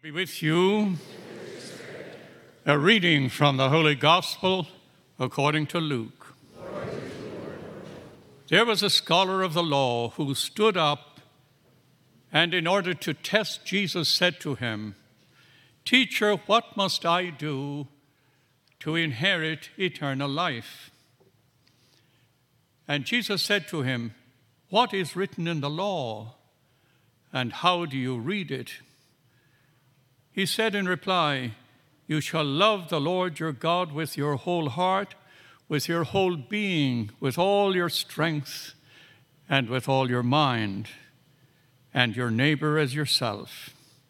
Be with you. A reading from the Holy Gospel according to Luke. There was a scholar of the law who stood up and in order to test Jesus said to him, "Teacher, what must I do to inherit eternal life?" And Jesus said to him, "What is written in the law, and how do you read it?" He said in reply, "You shall love the Lord your God with your whole heart, with your whole being, with all your strength, and with all your mind, and your neighbor as yourself."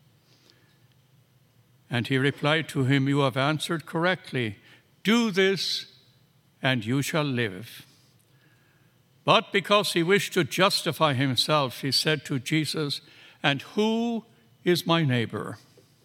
And he replied to him, "You have answered correctly. Do this, and you shall live." But because he wished to justify himself, he said to Jesus, "And who is my neighbor?"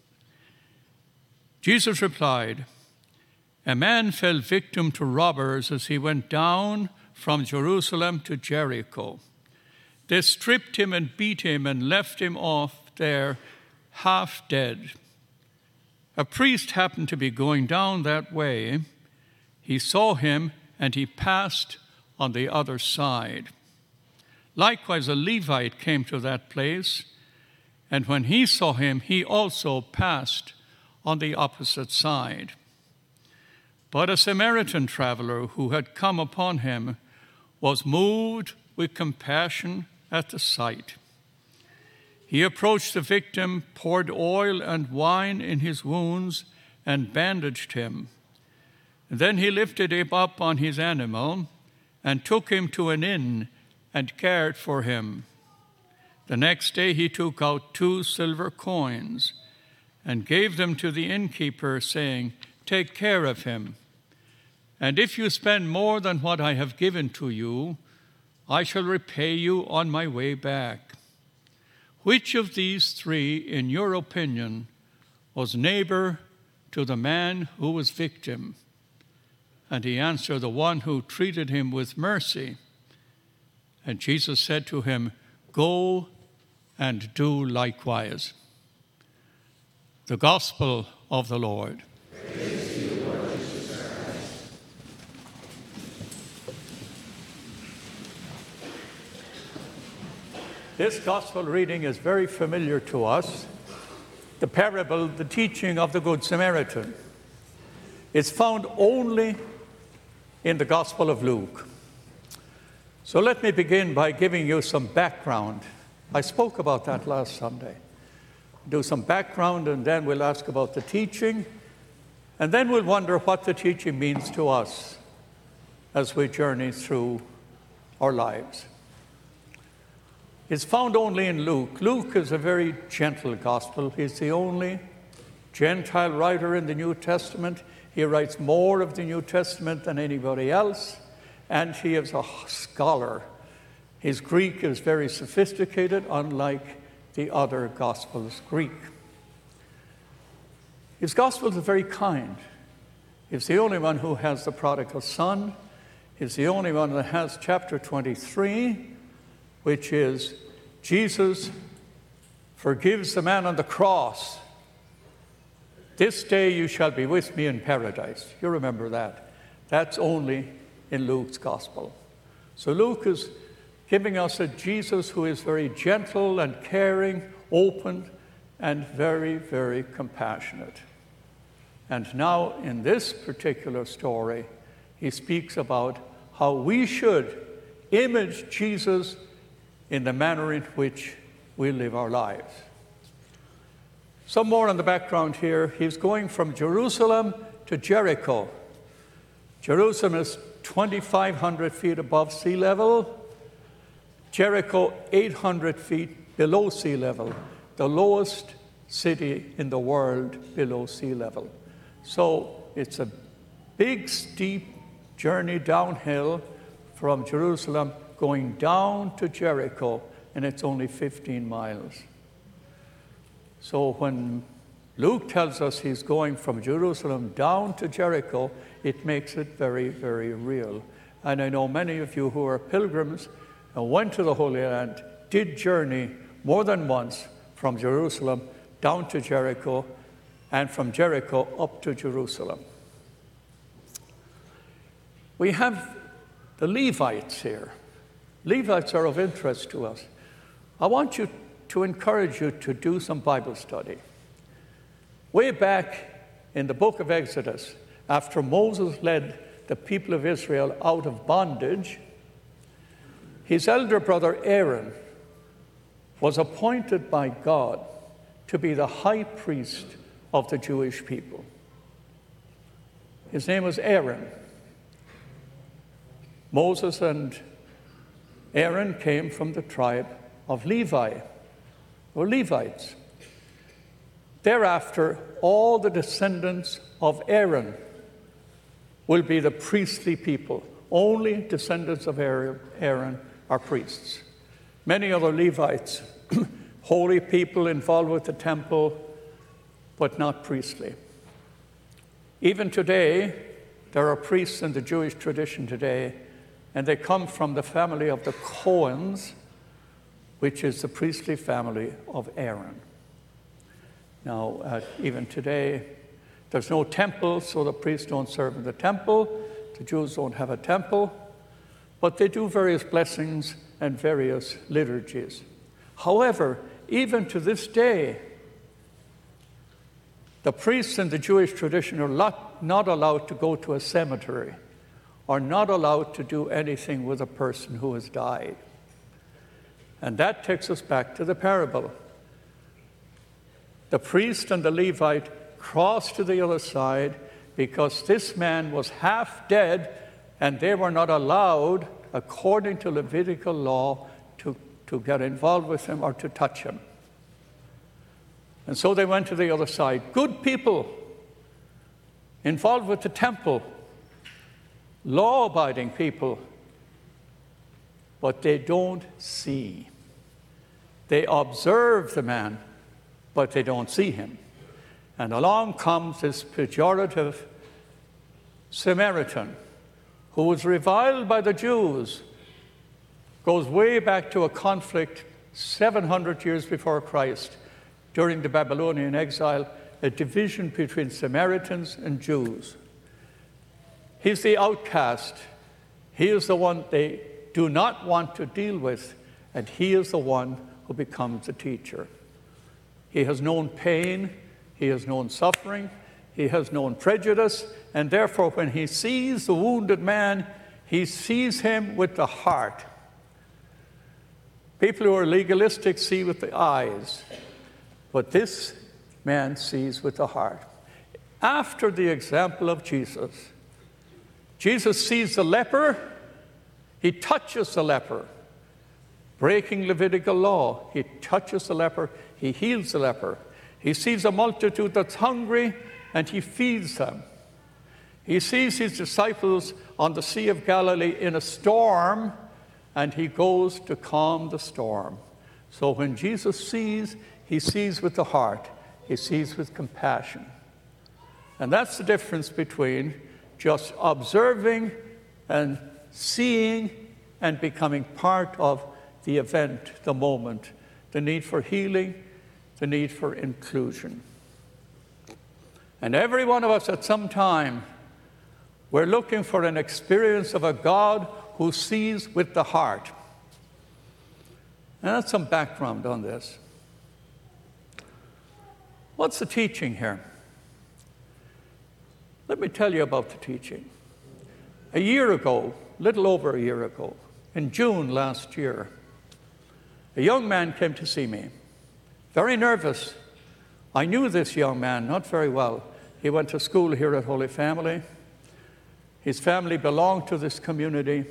Jesus replied, "A man fell victim to robbers as he went down from Jerusalem to Jericho. They stripped him and beat him and left him off there half dead. A priest happened to be going down that way. He saw him and he passed on the other side. Likewise, a Levite came to that place, and when he saw him, he also passed on the opposite side. But a Samaritan traveler who had come upon him was moved with compassion at the sight. He approached the victim, poured oil and wine in his wounds, and bandaged him. Then he lifted him up on his animal and took him to an inn and cared for him. The next day he took out 2 silver coins and gave them to the innkeeper, saying, 'Take care of him, and if you spend more than what I have given to you, I shall repay you on my way back.' Which of these 3, in your opinion, was neighbor to the man who was victim?" And he answered, "The one who treated him with mercy." And Jesus said to him, "Go and do likewise." The Gospel of the Lord. Praise to you, Lord Jesus Christ. This Gospel reading is very familiar to us. The parable, the teaching of the Good Samaritan. It's found only in the Gospel of Luke. So let me begin by giving you some background. I spoke about that last Sunday. Do some background, and then we'll ask about the teaching, and then we'll wonder what the teaching means to us as we journey through our lives. It's found only in Luke. Luke is a very gentle gospel. He's the only Gentile writer in the New Testament. He writes more of the New Testament than anybody else, and he is a scholar. His Greek is very sophisticated, unlike the other Gospels' Greek. His Gospel is very kind. He's the only one who has the prodigal son. He's the only one that has chapter 23, which is Jesus forgives the man on the cross. "This day you shall be with me in paradise." You remember that. That's only in Luke's Gospel. So Luke is giving us a Jesus who is very gentle and caring, open, and very, very compassionate. And now in this particular story, he speaks about how we should image Jesus in the manner in which we live our lives. Some more on the background here. He's going from Jerusalem to Jericho. Jerusalem is 2,500 feet above sea level. Jericho, 800 feet below sea level, the lowest city in the world below sea level. So it's a big, steep journey downhill from Jerusalem going down to Jericho, and it's only 15 miles. So when Luke tells us he's going from Jerusalem down to Jericho, it makes it very, very real. And I know many of you who are pilgrims and went to the Holy Land did journey more than once from Jerusalem down to Jericho, and from Jericho up to Jerusalem. We have the Levites here. Levites are of interest to us. I want to encourage you to do some Bible study. Way back in the book of Exodus, after Moses led the people of Israel out of bondage, his elder brother Aaron was appointed by God to be the high priest of the Jewish people. His name was Aaron. Moses and Aaron came from the tribe of Levi, or Levites. Thereafter, all the descendants of Aaron will be the priestly people. Only descendants of Aaron are priests. Many other Levites, holy people involved with the temple, but not priestly. Even today, there are priests in the Jewish tradition today, and they come from the family of the Cohens, which is the priestly family of Aaron. Now, even today, there's no temple, so the priests don't serve in the temple. The Jews don't have a temple, but they do various blessings and various liturgies. However, even to this day, the priests in the Jewish tradition are not allowed to go to a cemetery, or not allowed to do anything with a person who has died. And that takes us back to the parable. The priest and the Levite crossed to the other side because this man was half dead and they were not allowed, according to Levitical law, to get involved with him or to touch him. And so they went to the other side. Good people involved with the temple, law-abiding people, but they don't see. They observe the man, but they don't see him. And along comes this pejorative Samaritan who was reviled by the Jews, goes way back to a conflict 700 years before Christ during the Babylonian exile, a division between Samaritans and Jews. He's the outcast. He is the one they do not want to deal with, and he is the one who becomes the teacher. He has known pain, he has known suffering, he has known prejudice, and therefore when he sees the wounded man, he sees him with the heart. People who are legalistic see with the eyes, but this man sees with the heart. After the example of Jesus, Jesus sees the leper, he touches the leper, breaking Levitical law. He touches the leper, he heals the leper. He sees a multitude that's hungry, and he feeds them. He sees his disciples on the Sea of Galilee in a storm, and he goes to calm the storm. So when Jesus sees, he sees with the heart. He sees with compassion. And that's the difference between just observing and seeing and becoming part of the event, the moment, the need for healing, the need for inclusion. And every one of us at some time, we're looking for an experience of a God who sees with the heart. And that's some background on this. What's the teaching here? Let me tell you about the teaching. A year ago, little over a year ago, in June last year, a young man came to see me, very nervous. I knew this young man not very well. He went to school here at Holy Family. His family belonged to this community.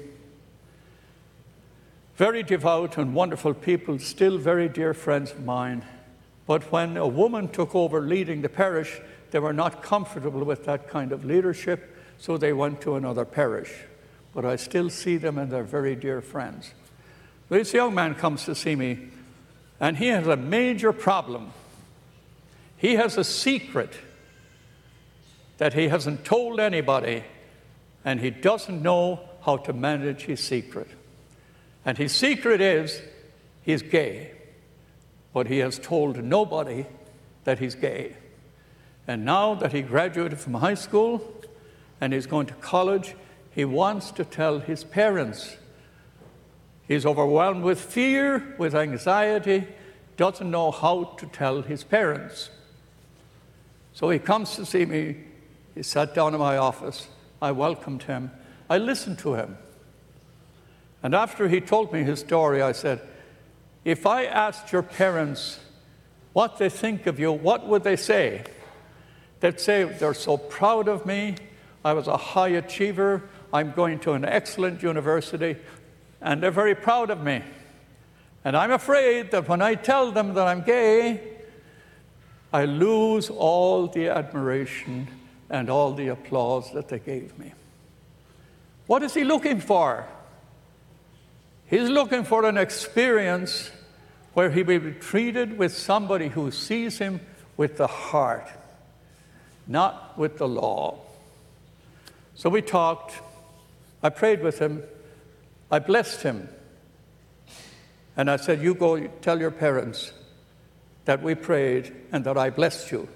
Very devout and wonderful people, still very dear friends of mine. But when a woman took over leading the parish, they were not comfortable with that kind of leadership, so they went to another parish. But I still see them and they're very dear friends. This young man comes to see me, and he has a major problem. He has a secret that he hasn't told anybody, and he doesn't know how to manage his secret. And his secret is he's gay, but he has told nobody that he's gay. And now that he graduated from high school and he's going to college, he wants to tell his parents. He's overwhelmed with fear, with anxiety, doesn't know how to tell his parents. So he comes to see me. He sat down in my office. I welcomed him. I listened to him. And after he told me his story, I said, if I asked your parents what they think of you, what would they say? They'd say, they're so proud of me. I was a high achiever. I'm going to an excellent university. And they're very proud of me. And I'm afraid that when I tell them that I'm gay, I lose all the admiration and all the applause that they gave me. What is he looking for? He's looking for an experience where he will be treated with somebody who sees him with the heart, not with the law. So we talked. I prayed with him. I blessed him. And I said, you go tell your parents that we prayed and that I blessed you.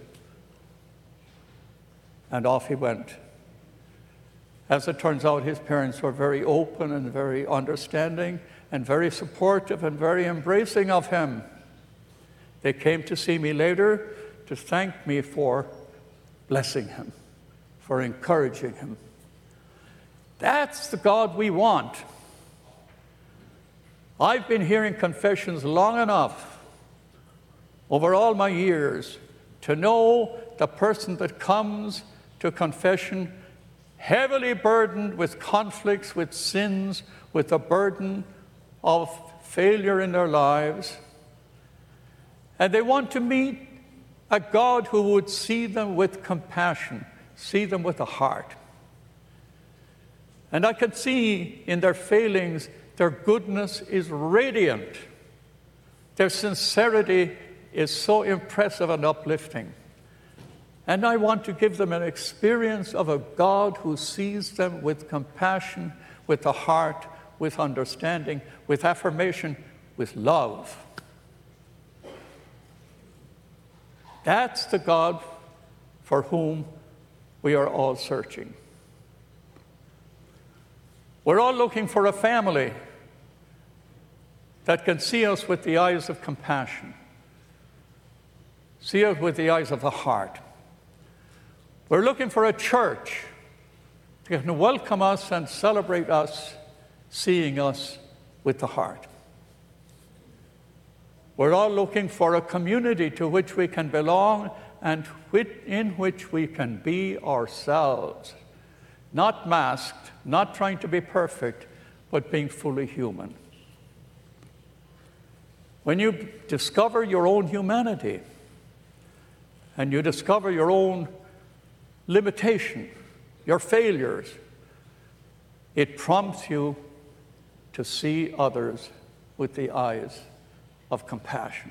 And off he went. As it turns out, his parents were very open and very understanding and very supportive and very embracing of him. They came to see me later to thank me for blessing him, for encouraging him. That's the God we want. I've been hearing confessions long enough over all my years to know the person that comes to confession heavily burdened with conflicts, with sins, with the burden of failure in their lives. And they want to meet a God who would see them with compassion, see them with a heart. And I can see in their failings, their goodness is radiant. Their sincerity is so impressive and uplifting. And I want to give them an experience of a God who sees them with compassion, with the heart, with understanding, with affirmation, with love. That's the God for whom we are all searching. We're all looking for a family that can see us with the eyes of compassion, see us with the eyes of the heart. We're looking for a church that can welcome us and celebrate us, seeing us with the heart. We're all looking for a community to which we can belong and in which we can be ourselves, not masked, not trying to be perfect, but being fully human. When you discover your own humanity and you discover your own limitation, your failures, it prompts you to see others with the eyes of compassion.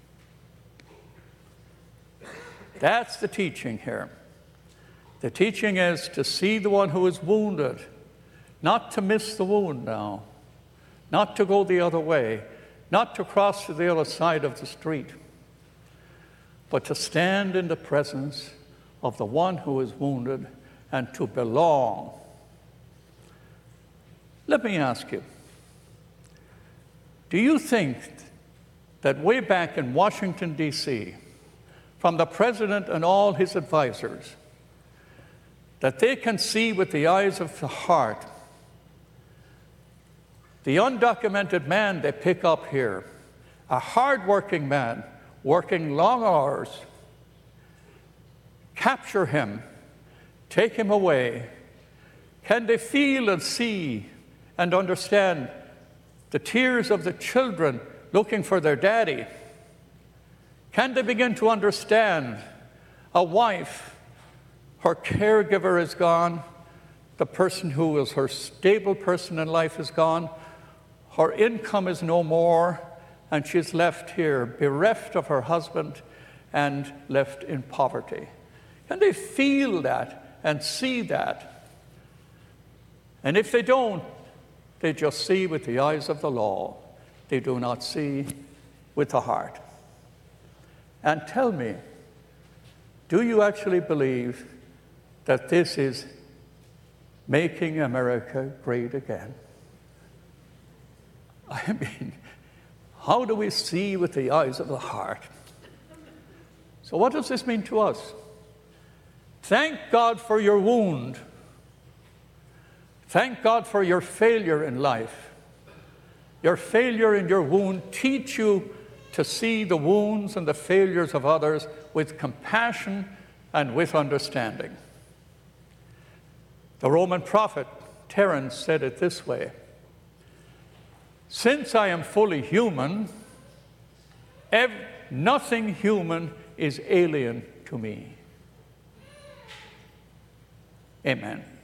That's the teaching here. The teaching is to see the one who is wounded, not to miss the wound now, not to go the other way, not to cross to the other side of the street, but to stand in the presence of the one who is wounded and to belong. Let me ask you, do you think that way back in Washington, D.C., from the president and all his advisors, that they can see with the eyes of the heart the undocumented man they pick up here, a hard-working man, working long hours, capture him, take him away? Can they feel and see and understand the tears of the children looking for their daddy? Can they begin to understand a wife, her caregiver is gone, the person who was her stable person in life is gone, her income is no more, and she's left here bereft of her husband and left in poverty? Can they feel that and see that? And if they don't, they just see with the eyes of the law. They do not see with the heart. And tell me, Do you actually believe that this is making America great again? I mean, how do we see with the eyes of the heart? So what does this mean to us? Thank God for your wound. Thank God for your failure in life. Your failure and your wound teach you to see the wounds and the failures of others with compassion and with understanding. The Roman prophet Terence said it this way: since I am fully human, nothing human is alien to me. Amen.